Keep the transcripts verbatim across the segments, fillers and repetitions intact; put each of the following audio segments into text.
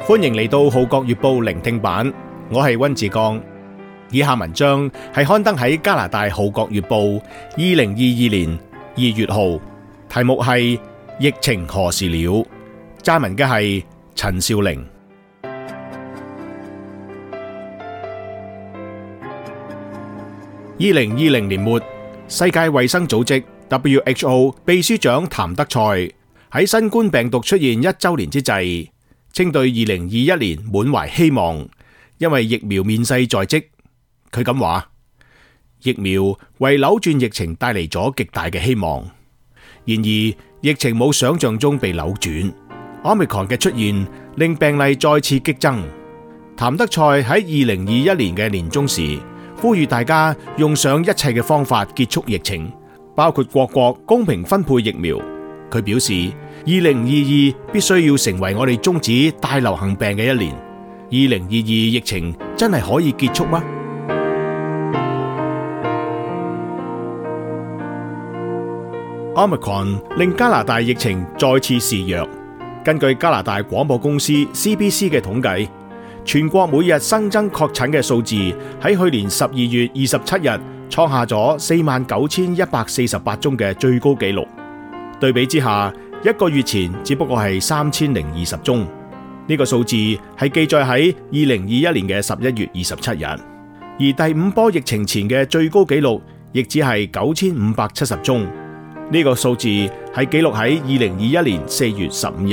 歡迎嚟到《號角月報》聆聽版，我係溫志剛。以下文章係刊登喺加拿大《號角月報》二零二二年二月號，題目係疫情何時了？撰文嘅係陳少玲。二零二零年末，世界衛生組織 W H O 秘書長譚德塞喺新冠病毒出現一周年之際，稱對二零二一年滿懷希望，因為疫苗面世在即。佢咁話：疫苗為扭轉疫情帶嚟咗極大嘅希望。然而，疫情冇想象中被扭轉。Omicron 嘅出現令病例再次激增。譚德塞喺二零二一年嘅年中時，呼籲大家用上一切嘅方法結束疫情，包括各國公平分配疫苗。佢表示，二零二二必須要成為我哋終止大流行病嘅一年。二零二二疫情真係可以結束嗎？Omicron 令加拿大疫情再次肆虐。根據加拿大廣播公司 C B C 嘅統計，全國每日新增確診嘅數字喺去年十二月二十七日創下咗四萬九千一百四十八宗嘅最高紀錄。對比之下，一個月前只不過係三千零二十宗。呢個數字係記載喺二零二一年嘅十一月二十七日，而第五波疫情前嘅最高紀錄亦只係九千五百七十宗。呢個數字係記錄喺二零二一年四月十五日。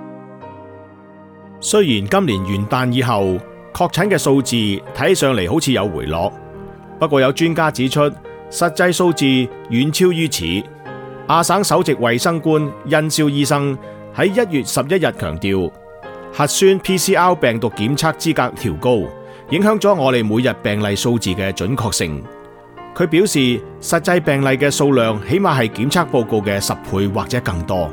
雖然今年元旦以後確診嘅數字睇起上嚟好似有回落，不過有專家指出，實際數字遠超於此。亞省首席衛生官恩肖醫生喺一月十一日強調，核酸 P C R 病毒檢測資格調高，影響咗我哋每日病例數字嘅準確性。佢表示，實際病例嘅數量起碼係檢測報告嘅十倍或者更多。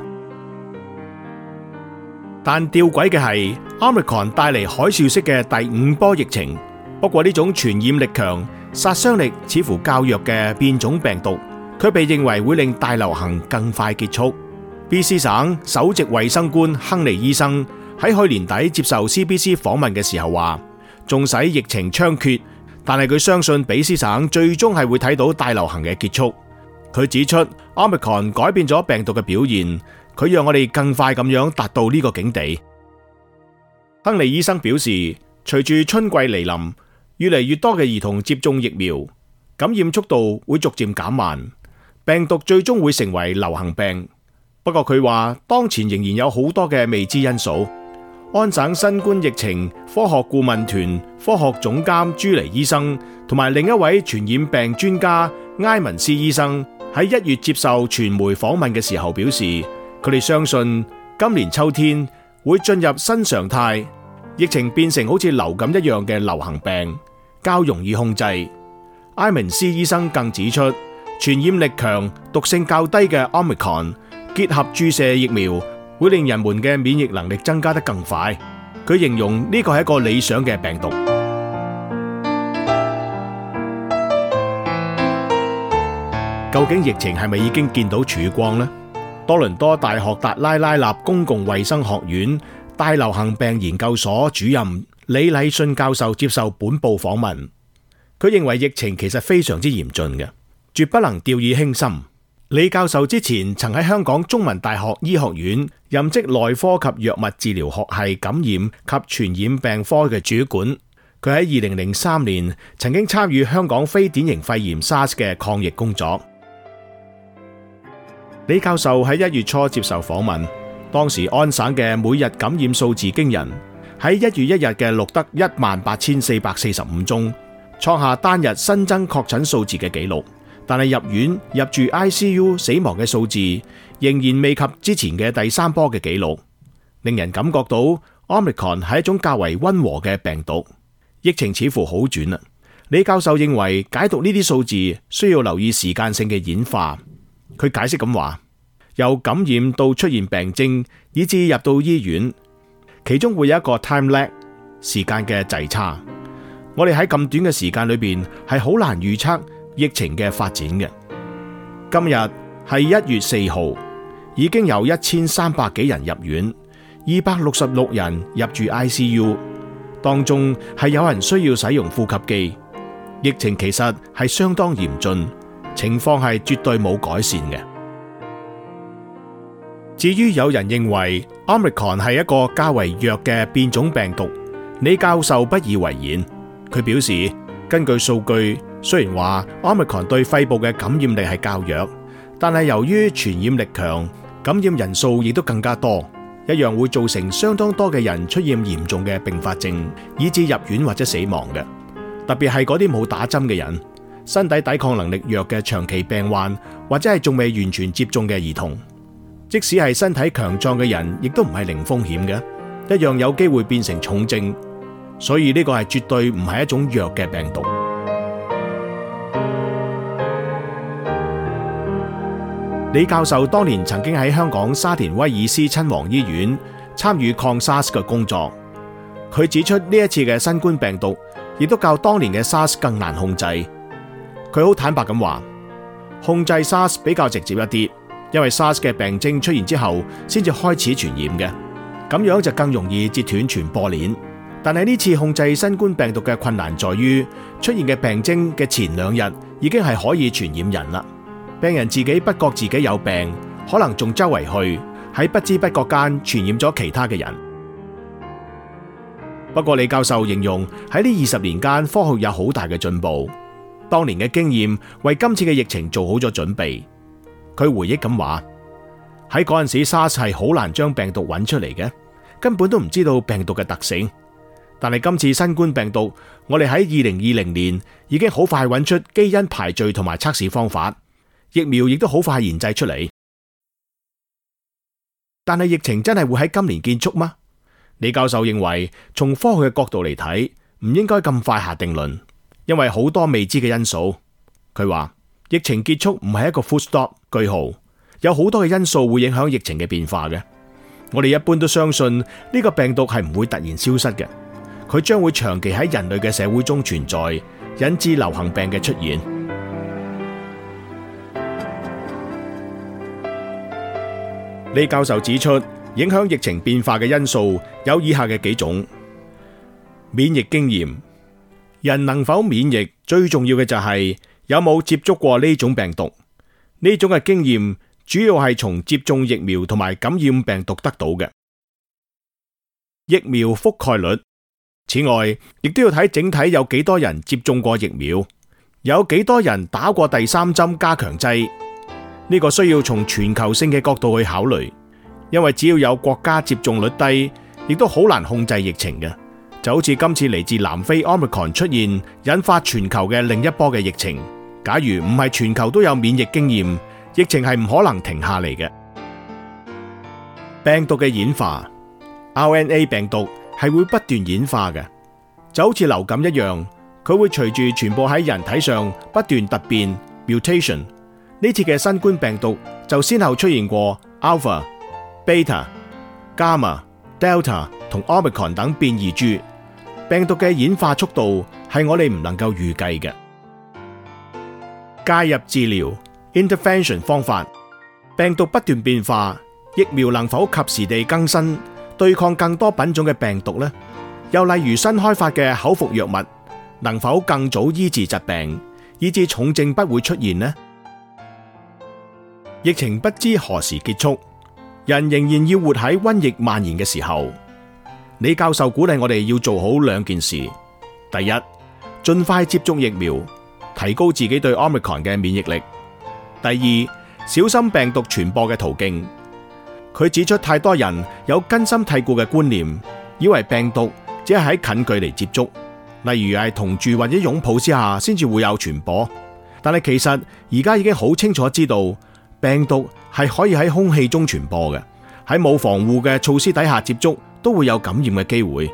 但吊詭嘅係 Omicron 帶嚟海嘯式嘅第五波疫情。不過呢種傳染力強、殺傷力似乎較弱嘅變種病毒，佢被認為會令大流行更快結束。B C 省首席衛生官亨利醫生喺去年底接受 C B C 訪問嘅時候話，縱使疫情猖獗，但係佢相信比斯省最終係會睇到大流行嘅結束。佢指出 Omicron 改變咗病毒嘅表現，佢讓我哋更快咁樣達到呢個境地。亨利醫生表示，隨住春季嚟臨，越嚟越多嘅兒童接種疫苗，感染速度會逐漸減慢，病毒最終會成為流行病。不過佢話，當前仍然有好多嘅未知因素。安省新冠疫情科學顧問團科學總監朱尼醫生同埋另一位傳染病專家埃文斯醫生喺一月接受傳媒訪問嘅時候表示，佢哋相信今年秋天會進入新常態，疫情變成好似流感一樣嘅流行病，較容易控制。埃文斯醫生更指出，傳染力強、毒性較低嘅 Omicron 結合注射疫苗，會令人們嘅免疫能力增加得更快。佢形容呢個係一個理想嘅病毒。究竟疫情係咪已經見到曙光呢？多倫多大學達拉拉納公共衛生學院大流行病研究所主任李禮信教授接受本報訪問，佢認為疫情其實非常之嚴峻嘅，絕不能掉以輕心。李教授之前曾喺香港中文大學醫學院任職內科及藥物治療學系感染及傳染病科嘅主管。佢喺二零零三年曾經參與香港非典型肺炎 SARS 嘅抗疫工作。李教授喺一月初接受訪問，當時安省嘅每日感染數字驚人，喺一月一日嘅錄得一萬八千四百四十五宗，創下單日新增確診數字嘅紀錄。但係入院入住 I C U 死亡嘅數字仍然未及之前嘅第三波嘅紀錄，令人感覺到 Omicron 係一種較為溫和嘅病毒，疫情似乎好轉啦。李教授認為解讀呢啲數字需要留意時間性嘅演化。佢解釋咁話，由感染到出現病徵，以至入到醫院，其中會有一個 time lag 時間嘅滯差。我哋喺咁短嘅時間裏邊係好難預測疫情嘅發展嘅。今日係一月四號，已經有一千三百幾人入院， 二百六十六人入住 I C U， 當中係有人需要使用呼吸機。疫情其實係相當嚴峻，情況係絕對冇改善嘅。至於有人認為 Omicron 係一個較為弱嘅變種病毒，李教授不以為然。佢表示，根據數據，雖然話 Omicron 對肺部嘅感染力係較弱，但係由於傳染力強，感染人數亦都更加多，一樣會造成相當多嘅人出現嚴重嘅併發症，以致入院或者死亡嘅。特別係嗰啲冇打針嘅人，身體抵抗能力弱嘅長期病患，或者係仲未完全接種嘅兒童。即使係身體強壯嘅人，亦都唔係零風險嘅，一樣有機會變成重症。所以呢個係絕對唔係一種弱嘅病毒。李教授當年曾經喺香港沙田威爾斯親王醫院參與抗 SARS 嘅工作，佢指出呢一次嘅新冠病毒亦都較當年嘅 SARS 更難控制。佢好坦白咁話，控制 SARS 比較直接一啲，因為 SARS 嘅病徵出現之後先至開始傳染嘅，咁樣就更容易截斷傳播鏈。但係呢次控制新冠病毒嘅困難在於，出現嘅病徵嘅前兩日已經係可以傳染人啦。病人自己不覺自己有病，可能仲周圍去，喺不知不覺間傳染咗其他嘅人。不過李教授形容喺呢二十年間，科學有好大嘅進步，當年嘅經驗為今次嘅疫情做好咗準備。佢回憶咁話：喺嗰陣時 SARS 係好難將病毒揾出嚟嘅，根本都唔知道病毒嘅特性。但係今次新冠病毒，我哋喺二零二零年已經好快揾出基因排序同埋測試方法，疫苗亦都好快研製出嚟。但係疫情真係會喺今年結束嗎？李教授認為，從科學嘅角度嚟睇，唔應該咁快下定論，因為好多未知嘅因素。佢話疫情結束唔係一個 full stop 句號，有好多嘅因素會影響疫情嘅變化嘅。我哋一般都相信呢個病毒係唔會突然消失嘅，佢將會長期喺人類嘅社會中存在，引致流行病嘅出現。李教授指出，影響疫情變化嘅因素有以下嘅幾種：免疫經驗，人能否免疫，最重要嘅就係有冇接觸過呢種病毒。呢種嘅經驗主要係從接種疫苗同埋感染病毒得到嘅。疫苗覆蓋率，此外亦都要睇整體有幾多人接種過疫苗，有幾多人打過第三針加強劑。呢個需要從全球性嘅角度去考慮，因為只要有國家接種率低，亦都好難控制疫情嘅。就好似今次嚟自南非 Omicron 出現，引發全球嘅另一波嘅疫情。假如唔係全球都有免疫經驗，疫情係唔可能停下嚟嘅。病毒嘅演化 ，R N A 病毒係會不斷演化嘅，就好似流感一樣，佢會隨住傳播喺人體上不斷突變 mutation。呢次嘅新冠病毒就先後出現過 Alpha、Beta、Gamma、Delta 同 Omicron 等變異株。病毒嘅演化速度係我哋唔能夠預計嘅。介入治療 intervention 方法，病毒不斷變化，疫苗能否及時地更新，對抗更多品種嘅病毒呢？又例如新開發嘅口服藥物，能否更早醫治疾病，以致重症不會出現呢？疫情不知何時結束，人仍然要活喺瘟疫蔓延嘅時候。李教授鼓勵我哋要做好兩件事：第一，盡快接種疫苗，提高自己對 Omicron 嘅免疫力；第二，小心病毒傳播嘅途徑。佢指出太多人有根深蒂固嘅觀念，以為病毒只係喺近距離接觸，例如係同住或者擁抱之下先至會有傳播。但係其實而家已經好清楚知道，病毒係可以喺空氣中傳播嘅，喺冇防護嘅措施底下接觸都會有感染嘅機會。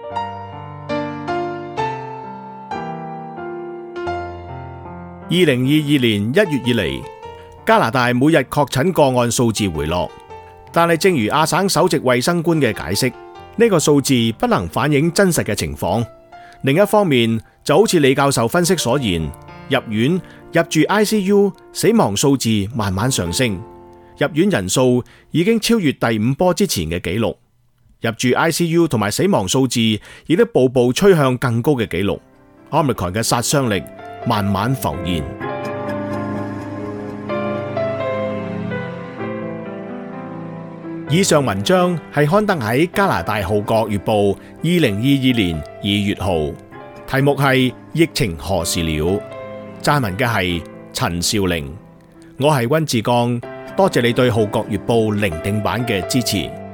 二零二二年一月以嚟，加拿大每日確診個案數字回落，但係正如亞省首席衛生官嘅解釋，呢個數字不能反映真實嘅情況。另一方面，就好似李教授分析所言，入院、入住 I C U、死亡數字慢慢上升，入院人數已經超越第五波之前嘅紀錄。 入住 I C U 同埋死亡數字亦都步步趨向更高嘅紀錄。Omicron 嘅殺傷力慢慢浮現。以上文章係刊登喺加拿大《號角月報》二零二二年二月號，題目係疫情何時了？撰文嘅係陳兆齡。我係溫志剛，多謝你對《號角月報》聆聽版嘅支持。